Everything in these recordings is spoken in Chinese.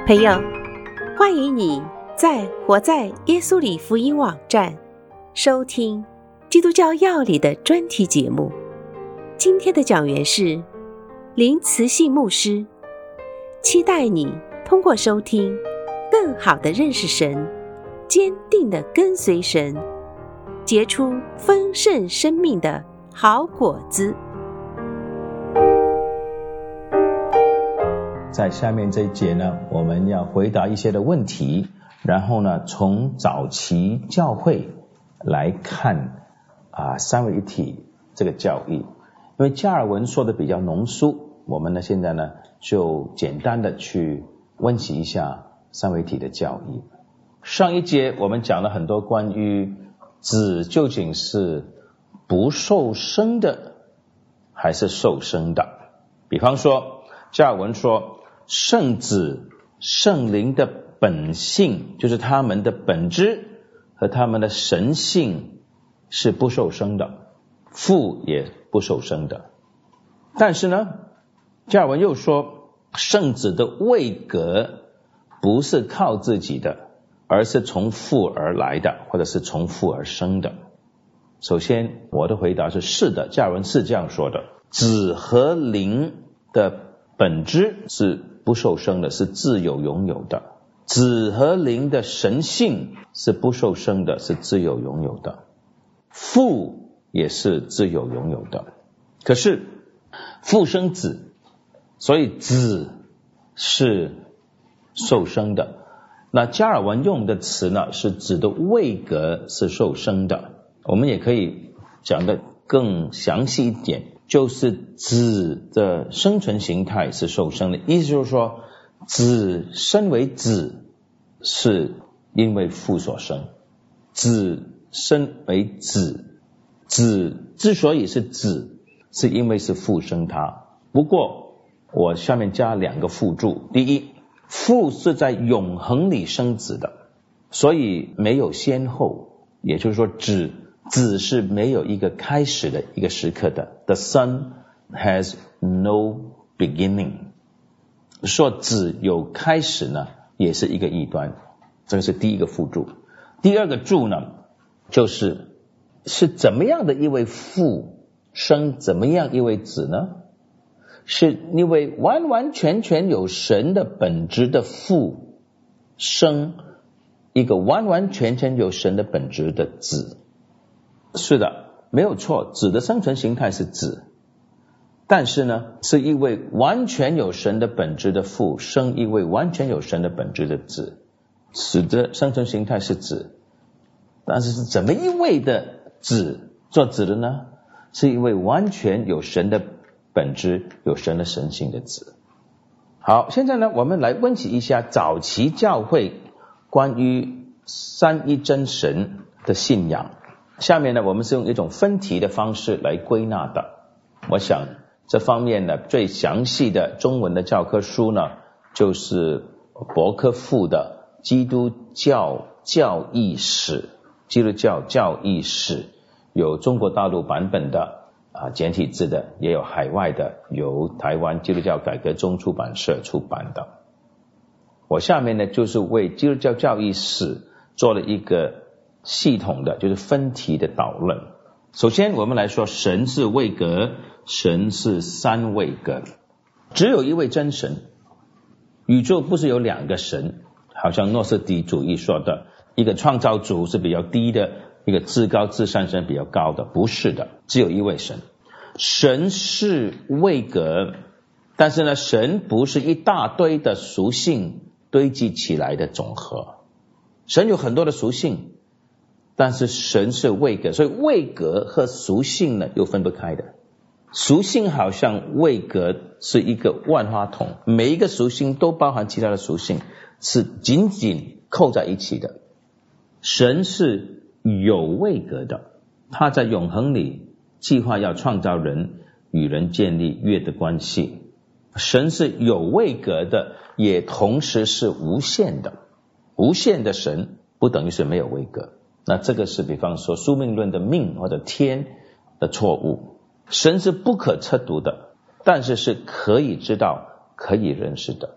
朋友，欢迎你在活在耶稣里福音网站收听基督教要理的专题节目。今天的讲员是林慈信牧师，期待你通过收听更好地认识神，坚定地跟随神，结出丰盛生命的好果子。 在下面这一节呢，我们要回答一些的问题，然后呢，从早期教会来看三位一体这个教义。因为加尔文说的比较浓缩，我们呢现在呢就简单的去温习一下三位一体的教义。上一节我们讲了很多关于子究竟是不受生的还是受生的。比方说加尔文说圣子圣灵的本性，就是他们的本质和他们的神性是不受生的，父也不受生的。但是呢，加尔文又说圣子的位格不是靠自己的，而是从父而来的，或者是从父而生的。首先我的回答是的，加尔文是这样说的，子和灵的本质是不受生的，是自有拥有的。子和灵的神性是不受生的，是自有拥有的。父也是自有拥有的。可是父生子，所以子是受生的。那加尔文用的词呢，是子的位格是受生的。我们也可以讲得更详细一点，就是子的生存形态是受生的，意思就是说子身为子是因为父所生，子身为子，子之所以是子是因为是父生他。不过我下面加两个附注，第一，父是在永恒里生子的，所以没有先后，也就是说子是没有一个开始的一个时刻的。 The Son has no beginning。 说子有开始呢也是一个异端，这个是第一个附注。第二个注呢，是怎么样的一位父生怎么样一位子呢？是因为完完全全有神的本质的父生一个完完全全有神的本质的子。是的，没有错，子的生存形态是子，但是呢，是一位完全有神的本质的父生一位完全有神的本质的子。子的生存形态是子，但是是怎么一位的子做子的呢？是一位完全有神的本质有神的神性的子。好，现在呢，我们来温习一下早期教会关于三一真神的信仰。下面呢，我们是用一种分题的方式来归纳的。我想这方面呢，最详细的中文的教科书呢，就是伯克富的基督教教义史，基督教教义史，有中国大陆版本的简体字的，也有海外的，由台湾基督教改革宗出版社出版的。我下面呢，就是为基督教教义史做了一个系统的，就是分题的导论。首先我们来说神是位格，神是三位格，只有一位真神。宇宙不是有两个神，好像诺斯底主义说的，一个创造主是比较低的，一个至高至善神比较高的，不是的，只有一位神。神是位格，但是呢，神不是一大堆的属性堆积起来的总和。神有很多的属性，但是神是位格，所以位格和属性呢又分不开的。属性好像位格是一个万花筒，每一个属性都包含其他的属性，是紧紧扣在一起的。神是有位格的，他在永恒里计划要创造人，与人建立约的关系。神是有位格的，也同时是无限的。无限的神不等于是没有位格，那这个是比方说宿命论的命或者天的错误。神是不可测度的，但是是可以知道可以认识的。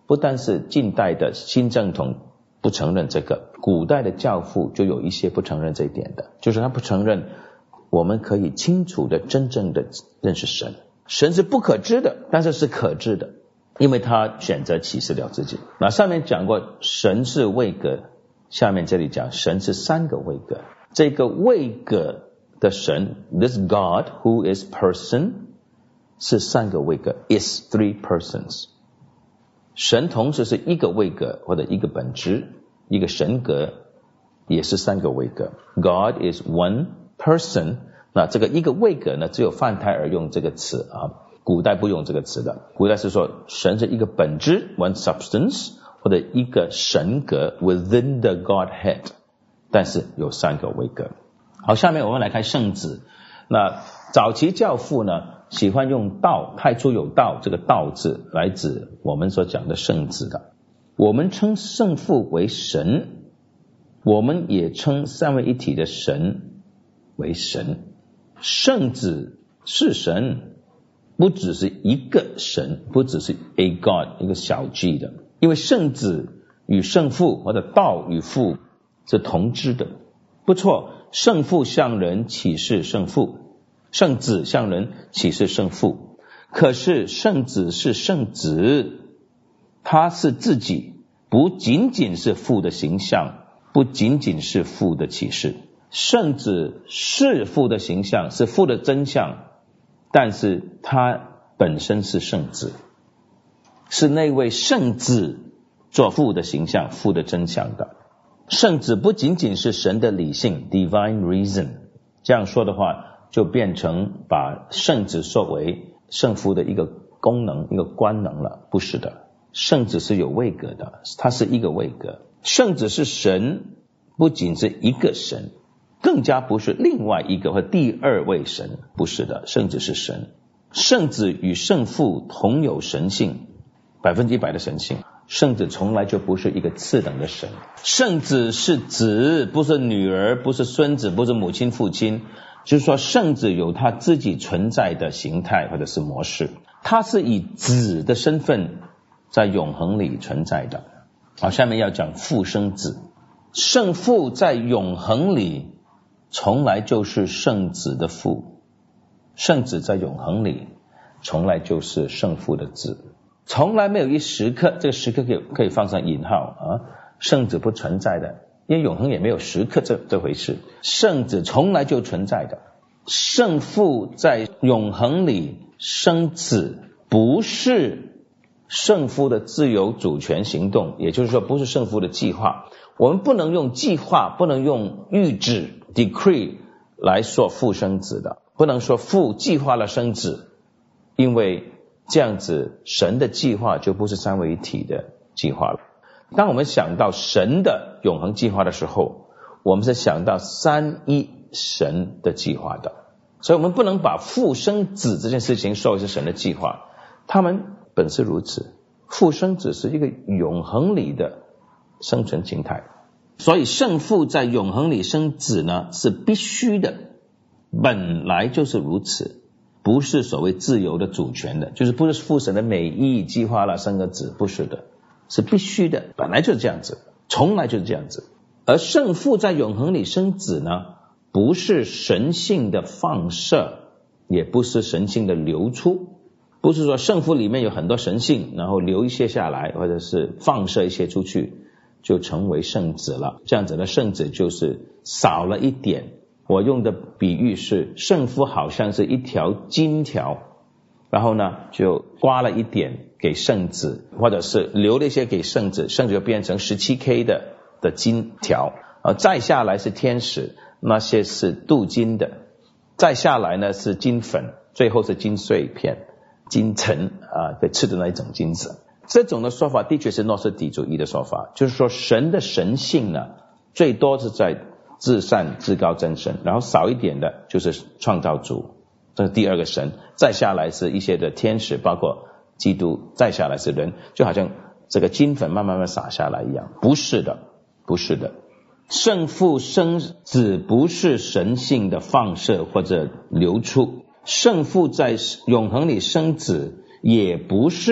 不但是近代的新正统不承认这个，古代的教父就有一些不承认这一点的，就是他不承认我们可以清楚的真正的认识神，神是不可知的，但是是可知的，因为他选择启示了自己。那上面讲过神是位格，下面这里讲神是三个位格，这个位格的神 this God who is person 是三个位格 is three persons， 神同时是一个位格或者一个本质，一个神格也是三个位格。 God is one person， 那这个一个位格呢，只有范泰尔用这个词啊，古代不用这个词的，古代是说神是一个本质 one substance， 或者一个神格 within the Godhead， 但是有三个位格。好，下面我们来看圣子。那早期教父呢喜欢用道，太初有道，这个道字来指我们所讲的圣子的。我们称圣父为神，我们也称三位一体的神为神。圣子是神，不只是一个神，不只是 a God 一个小 g 的，因为圣子与圣父或者道与父是同知的。不错，圣父向人启示圣父，圣子向人启示圣父，可是圣子是圣子，他是自己，不仅仅是父的形象，不仅仅是父的启示。圣子是父的形象，是父的真相，但是他本身是圣子，是那位圣子做父的形象，父的真相的。圣子不仅仅是神的理性 divine reason， 这样说的话就变成把圣子作为圣父的一个功能，一个官能了，不是的。圣子是有位格的，它是一个位格。圣子是神，不仅是一个神，更加不是另外一个或第二位神，不是的，圣子是神。圣子与圣父同有神性，100%的神性。圣子从来就不是一个次等的神，圣子是子，不是女儿，不是孙子，不是母亲父亲，就是说圣子有他自己存在的形态或者是模式，他是以子的身份在永恒里存在的。好，下面要讲父生子。圣父在永恒里从来就是圣子的父，圣子在永恒里从来就是圣父的子，从来没有一时刻，这个时刻可以放上引号啊，圣子不存在的，因为永恒也没有时刻这回事，圣子从来就存在的。圣父在永恒里生子，不是圣父的自由主权行动，也就是说不是圣父的计划。我们不能用计划，不能用预旨 decree 来说父生子的，不能说父计划了生子，因为这样子神的计划就不是三位一体的计划了。当我们想到神的永恒计划的时候，我们是想到三一神的计划的，所以我们不能把父生子这件事情说为是神的计划，他们本是如此。父生子是一个永恒里的生存形态，所以圣父在永恒里生子呢是必须的，本来就是如此，不是所谓自由的主权的，就是不是父神的美意计划了生个子，不是的，是必须的，本来就是这样子，从来就是这样子。而圣父在永恒里生子呢，不是神性的放射，也不是神性的流出，不是说圣父里面有很多神性，然后留一些下来，或者是放射一些出去就成为圣子了，这样子的圣子就是少了一点。我用的比喻是圣父好像是一条金条，然后呢就刮了一点给圣子，或者是留了一些给圣子，圣子就变成 17K 的金条，再下来是天使，那些是镀金的，再下来呢是金粉，最后是金碎片金尘被吃的那一种金子。这种的说法的确是诺斯底主义的说法，就是说神的神性呢最多是在至善至高真神，然后少一点的就是创造主，这是第二个神，再下来是一些的天使，包括基督，再下来是人，就好像这个金粉慢慢洒下来一样。不是的，不是的，圣父生子不是神性的放射或者流出，圣父在永恒里生子也不是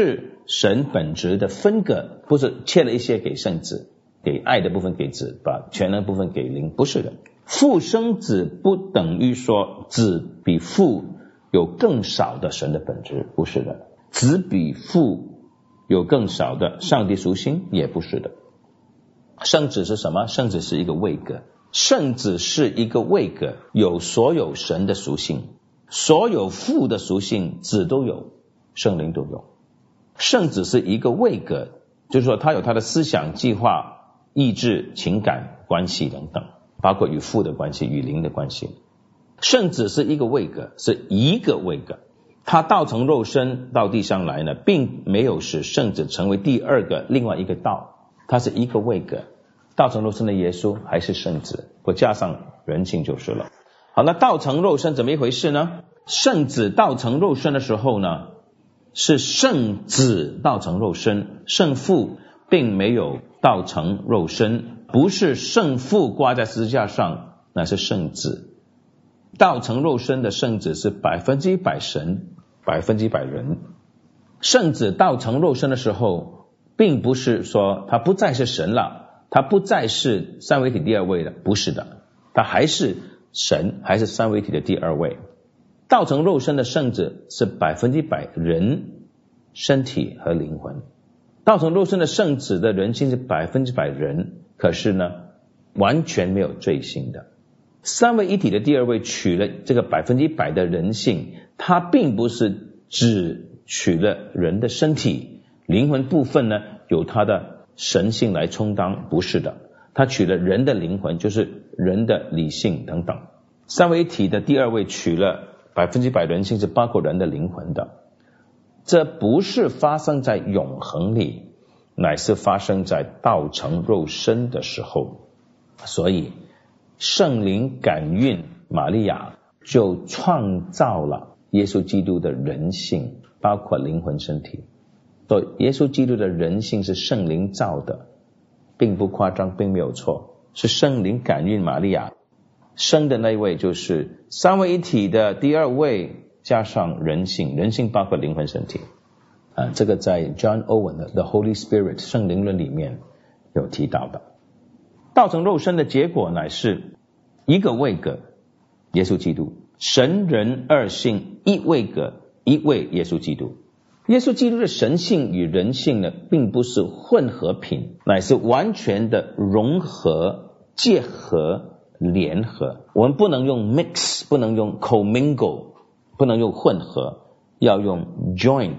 神本质的分割，不是切了一些给圣子，给爱的部分给子，把全能部分给灵，不是的。父生子不等于说子比父有更少的神的本质，不是的。子比父有更少的上帝属性，也不是的。圣子是什么？圣子是一个位格，圣子是一个位格，有所有神的属性，所有父的属性子都有，圣灵都有。圣子是一个位格，就是说他有他的思想、计划、意志、情感、关系等等，包括与父的关系、与灵的关系。圣子是一个位格，是一个位格，他道成肉身到地上来呢，并没有使圣子成为第二个另外一个道，他是一个位格。道成肉身的耶稣还是圣子，不加上人性就是了。好，那道成肉身怎么一回事呢？圣子道成肉身的时候呢，是圣子道成肉身，圣父并没有道成肉身，不是圣父挂在十字架上，那是圣子。道成肉身的圣子是100%神，100%人。圣子道成肉身的时候，并不是说他不再是神了，他不再是三位一体第二位了，不是的，他还是神，还是三位一体的第二位。道成肉身的圣子是100%人，身体和灵魂。道成肉身的圣子的人性是100%人，可是呢，完全没有罪性的。三位一体的第二位取了这个100%的人性，他并不是只取了人的身体，灵魂部分呢由他的神性来充当，不是的，他取了人的灵魂，就是人的理性等等。三位一体的第二位取了100%人性，是包括人的灵魂的。这不是发生在永恒里，乃是发生在道成肉身的时候。所以圣灵感孕玛利亚，就创造了耶稣基督的人性，包括灵魂身体。所以耶稣基督的人性是圣灵造的，并不夸张，并没有错，是圣灵感孕玛利亚生的那一位，就是三位一体的第二位加上人性，人性包括灵魂身体。这个在 John Owen 的 The Holy Spirit 圣灵论里面有提到的。道成肉身的结果乃是一个位格，耶稣基督，神人二性一位格，一位耶稣基督。耶稣基督的神性与人性呢，并不是混合品，乃是完全的融合、结合、联合。我们不能用 mix， 不能用 commingle， 不能用混合，要用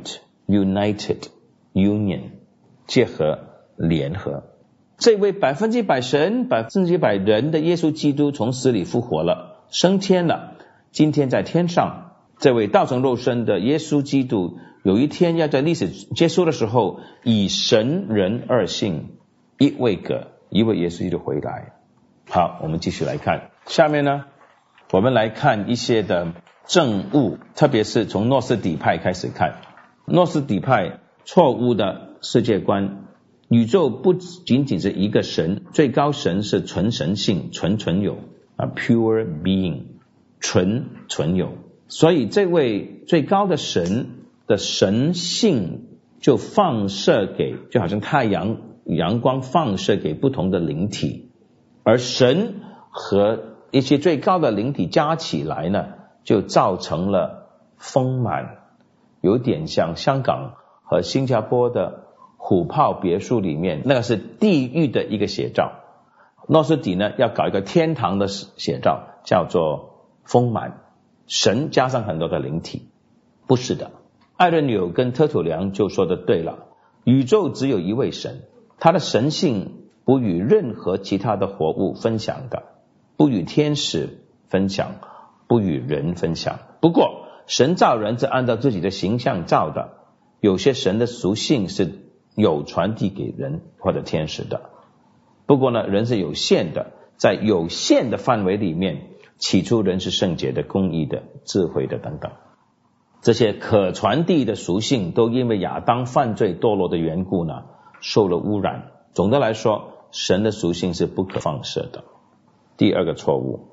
joint、united、union， 结合、联合。这位100%神、100%人的耶稣基督从死里复活了，升天了，今天在天上。这位道成肉身的耶稣基督，有一天要在历史结束的时候，以神人二性一位格，一位耶稣基督回来。好，我们继续来看下面呢，我们来看一些的证物，特别是从诺斯底派开始看。诺斯底派错误的世界观，宇宙不仅仅是一个神，最高神是纯神性、纯有pure being， 纯有。所以这位最高的神的神性就放射给，就好像太阳阳光放射给不同的灵体，而神和一些最高的灵体加起来呢，就造成了丰满，有点像香港和新加坡的虎豹别墅里面，那个是地狱的一个写照。诺斯底呢要搞一个天堂的写照，叫做丰满，神加上很多的灵体。不是的，艾伦纽跟特土良就说的对了，宇宙只有一位神，他的神性不与任何其他的活物分享的，不与天使分享，不与人分享。不过神造人是按照自己的形象造的，有些神的属性是有传递给人或者天使的。不过呢，人是有限的，在有限的范围里面，起初人是圣洁的、公义的、智慧的等等。这些可传递的属性都因为亚当犯罪堕落的缘故呢，受了污染。总的来说，神的属性是不可放射的。第二个错误，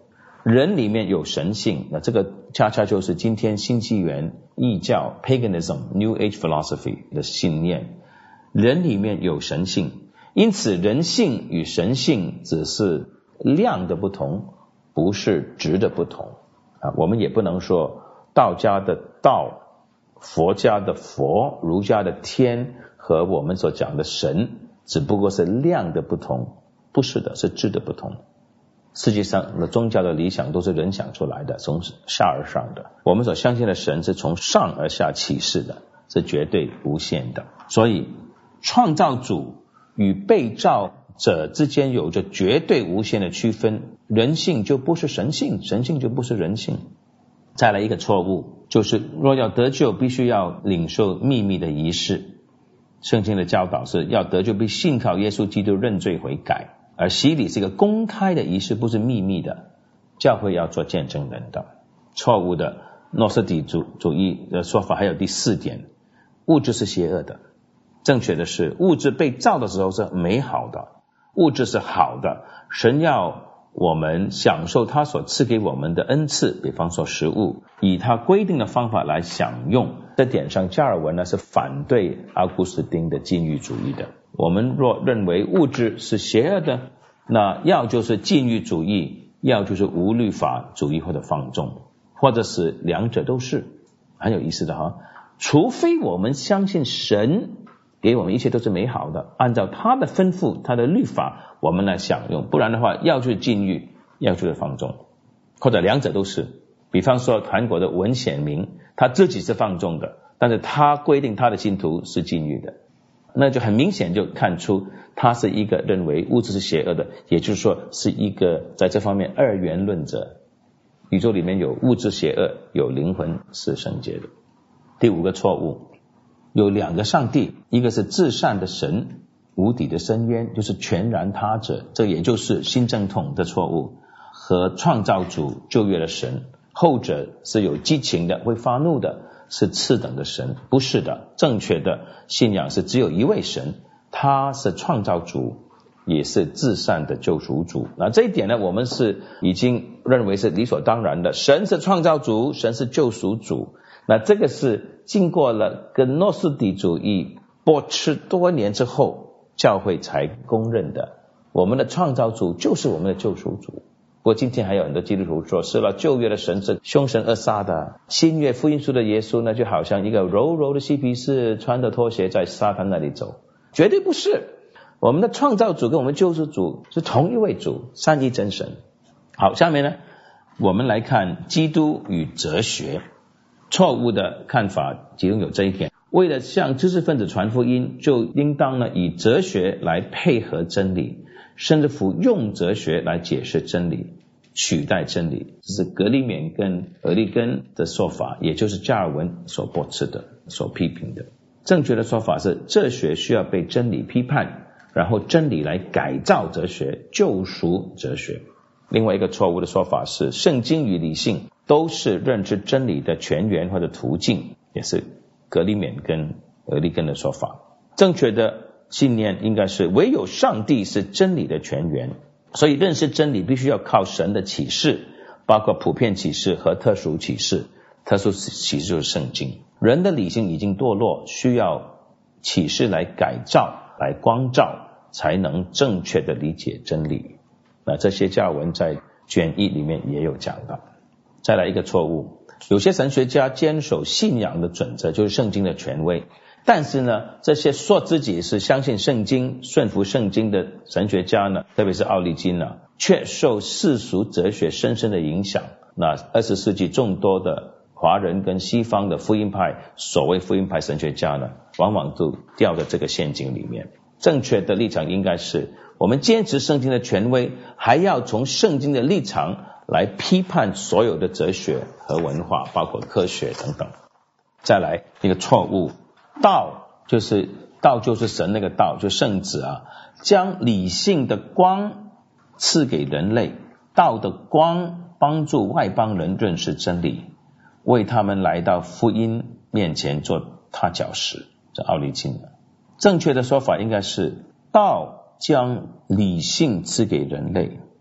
人里面有神性，那这个恰恰就是今天新纪元异教 paganism New Age philosophy 的信念，人里面有神性，因此人性与神性只是量的不同，不是质的不同我们也不能说道家的道、佛家的佛、儒家的天和我们所讲的神只不过是量的不同，不是的，是质的不同。世界上的宗教的理想都是人想出来的，从下而上的，我们所相信的神是从上而下启示的，是绝对无限的。所以创造主与被造者之间有着绝对无限的区分，人性就不是神性，神性就不是人性。再来一个错误，就是若要得救必须要领受秘密的仪式。圣经的教导是要得救必信靠耶稣基督认罪悔改，而洗礼是一个公开的仪式，不是秘密的，教会要做见证人的。错误的诺斯底主义的说法还有第4点，物质是邪恶的。正确的是物质被造的时候是美好的，物质是好的，神要我们享受他所赐给我们的恩赐，比方说食物，以他规定的方法来享用。这点上加尔文呢是反对阿古斯丁的禁欲主义的。我们若认为物质是邪恶的，那要就是禁欲主义，要就是无律法主义或者放纵，或者是两者都是。很有意思的除非我们相信神给我们一切都是美好的，按照他的吩咐他的律法我们来享用，不然的话要就是禁欲，要就是放纵，或者两者都是。比方说韩国的文显明他自己是放纵的，但是他规定他的信徒是禁欲的，那就很明显就看出他是一个认为物质是邪恶的，也就是说是一个在这方面二元论者。宇宙里面有物质邪恶，有灵魂是圣洁的。第5个错误，有2个上帝，一个是至善的神，无底的深渊，就是全然他者，这也就是新正统的错误，和创造主旧约的神，后者是有激情的，会发怒的，是次等的神，不是的。正确的信仰是只有一位神，他是创造主，也是至善的救赎主。那这一点呢，我们是已经认为是理所当然的，神是创造主，神是救赎主。那这个是经过了跟诺斯底主义驳斥多年之后，教会才公认的。我们的创造主就是我们的救赎主。不过今天还有很多基督徒说，是了，旧约的神是凶神恶煞的，新约福音书的耶稣呢，就好像一个柔柔的嬉皮士，穿着拖鞋在撒旦那里走。绝对不是，我们的创造主跟我们救赎主是同一位主，三一真神。好，下面呢，我们来看基督与哲学。错误的看法其中有这一点，为了向知识分子传福音，就应当呢以哲学来配合真理，甚至乎用哲学来解释真理，取代真理。这是格里勉跟俄利根的说法，也就是加尔文所驳斥的，所批评的。正确的说法是，哲学需要被真理批判，然后真理来改造哲学，救赎哲学。另外一个错误的说法是，圣经与理性都是认知真理的泉源或者途径，也是格里勉跟俄利根的说法。正确的信念应该是，唯有上帝是真理的泉源，所以认识真理必须要靠神的启示，包括普遍启示和特殊启示。特殊启示就是圣经。人的理性已经堕落，需要启示来改造，来光照，才能正确的理解真理。那这些加尔文在卷1里面也有讲到。再来一个错误，有些神学家坚守信仰的准则，就是圣经的权威，但是呢，这些说自己是相信圣经、顺服圣经的神学家呢，特别是奥利金呢，却受世俗哲学深深的影响。那20世纪众多的华人跟西方的福音派，所谓福音派神学家呢，往往都掉在这个陷阱里面。正确的立场应该是，我们坚持圣经的权威，还要从圣经的立场来批判所有的哲学和文化，包括科学等等。再来一个错误，道就是神那个道，就圣子将理性的光赐给人类，道的光帮助外邦人认识真理，为他们来到福音面前做踏脚石。这奥利金的正确的说法应该是，道将理性赐给人类，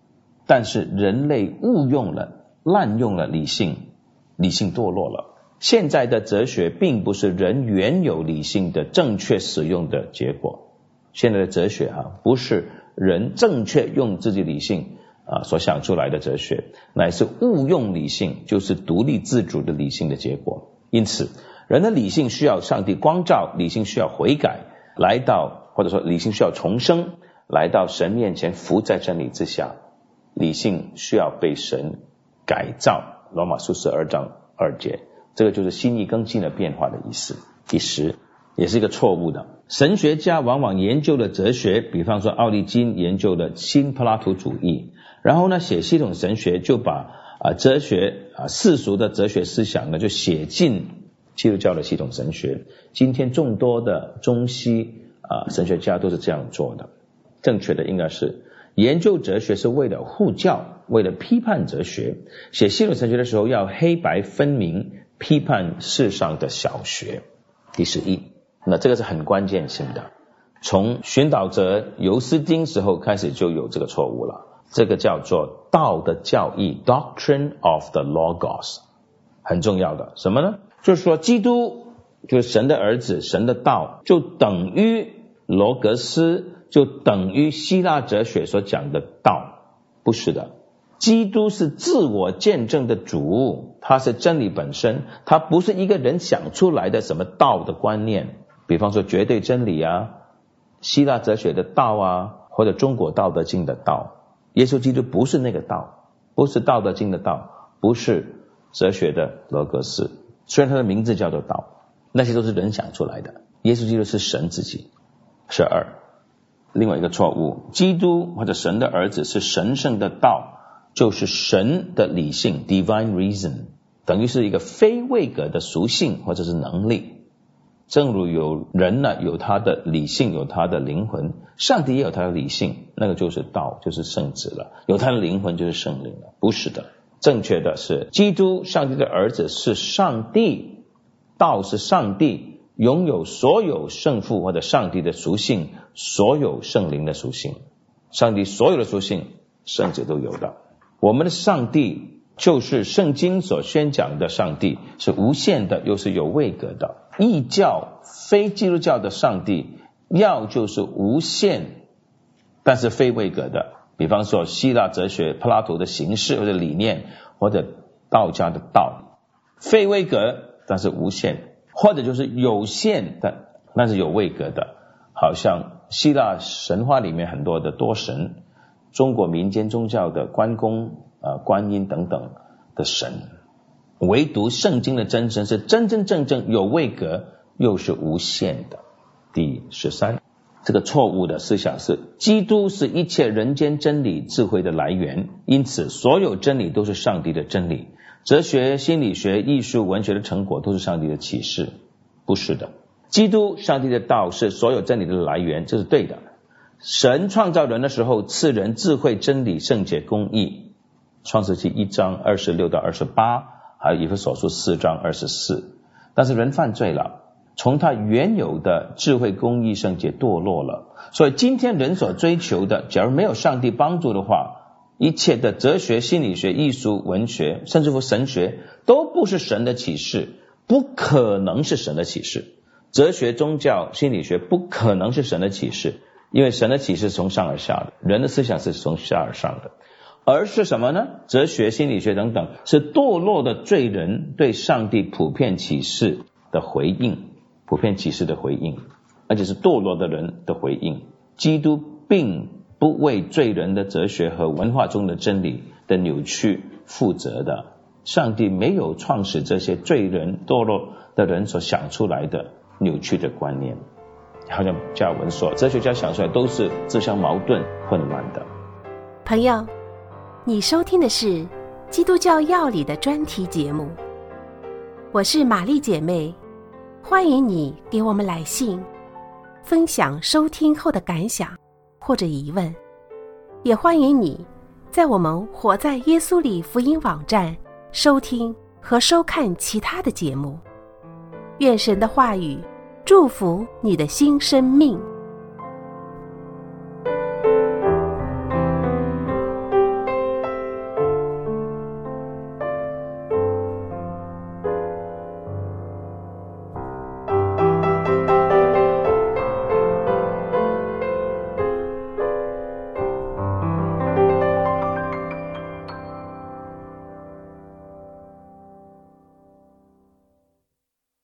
但是人类误用了、滥用了理性，理性堕落了。现在的哲学并不是人原有理性的正确使用的结果，现在的哲学不是人正确用自己理性所想出来的哲学，乃是误用理性，就是独立自主的理性的结果。因此人的理性需要上帝光照，理性需要悔改，来到或者说理性需要重生，来到神面前伏在真理之下。理性需要被神改造，罗马书12章2节，这个就是新意更新的变化的意思。第10也是一个错误的，神学家往往研究了哲学，比方说奥利金研究了新柏拉图主义，然后呢写系统神学，就把哲学世俗的哲学思想呢就写进基督教的系统神学。今天众多的中西神学家都是这样做的。正确的应该是研究哲学是为了护教，为了批判哲学。写系统神学的时候要黑白分明，批判世上的小学。第11，那这个是很关键性的，从寻导者尤斯丁时候开始就有这个错误了。这个叫做道的教义 Doctrine of the Logos， 很重要的。什么呢？就是说基督就是神的儿子，神的道就等于罗格斯，就等于希腊哲学所讲的道。不是的，基督是自我见证的主，他是真理本身，他不是一个人想出来的什么道的观念，比方说绝对真理希腊哲学的道或者中国道德经的道。耶稣基督不是那个道，不是道德经的道，不是哲学的罗格斯，虽然他的名字叫做道，那些都是人想出来的。耶稣基督是神自己。12，另外一个错误，基督或者神的儿子是神圣的道，就是神的理性 Divine Reason， 等于是一个非位格的属性或者是能力。正如有人有他的理性，有他的灵魂，上帝也有他的理性，那个就是道，就是圣子了。有他的灵魂就是圣灵了。不是的，正确的是基督上帝的儿子是上帝，道是上帝，拥有所有圣父或者上帝的属性，所有圣灵的属性。上帝所有的属性圣子都有的。我们的上帝就是圣经所宣讲的上帝，是无限的又是有位格的。异教非基督教的上帝要就是无限但是非位格的，比方说希腊哲学柏拉图的形式或者理念，或者道家的道，非位格但是无限，或者就是有限的但是有位格的，好像希腊神话里面很多的多神，中国民间宗教的关公观音等等的神，唯独圣经的真神是真真正正有位格又是无限的。第13，这个错误的思想是基督是一切人间真理智慧的来源，因此所有真理都是上帝的真理，哲学、心理学、艺术、文学的成果都是上帝的启示。不是的，基督上帝的道是所有真理的来源，这是对的。神创造人的时候赐人智慧、真理、圣洁、公义，创世纪1章26到28，还有以弗所书4章24。但是人犯罪了，从他原有的智慧、公义、圣洁堕落了，所以今天人所追求的，假如没有上帝帮助的话，一切的哲学、心理学、艺术、文学，甚至乎神学都不是神的启示，不可能是神的启示。哲学、宗教、心理学不可能是神的启示，因为神的启示是从上而下的，人的思想是从下而上的。而是什么呢？哲学、心理学等等是堕落的罪人对上帝普遍启示的回应，普遍启示的回应，而且是堕落的人的回应。基督并不为罪人的哲学和文化中的真理的扭曲负责的，上帝没有创始这些罪人堕落的人所想出来的扭曲的观念。好像加尔文说，哲学家想出来都是自相矛盾混乱的。 朋友，你收听的是基督教要理的专题节目，我是玛丽姐妹，欢迎你给我们来信，分享收听后的感想或者疑问，也欢迎你在我们活在耶稣里福音网站收听和收看其他的节目。愿神的话语祝福你的新生命。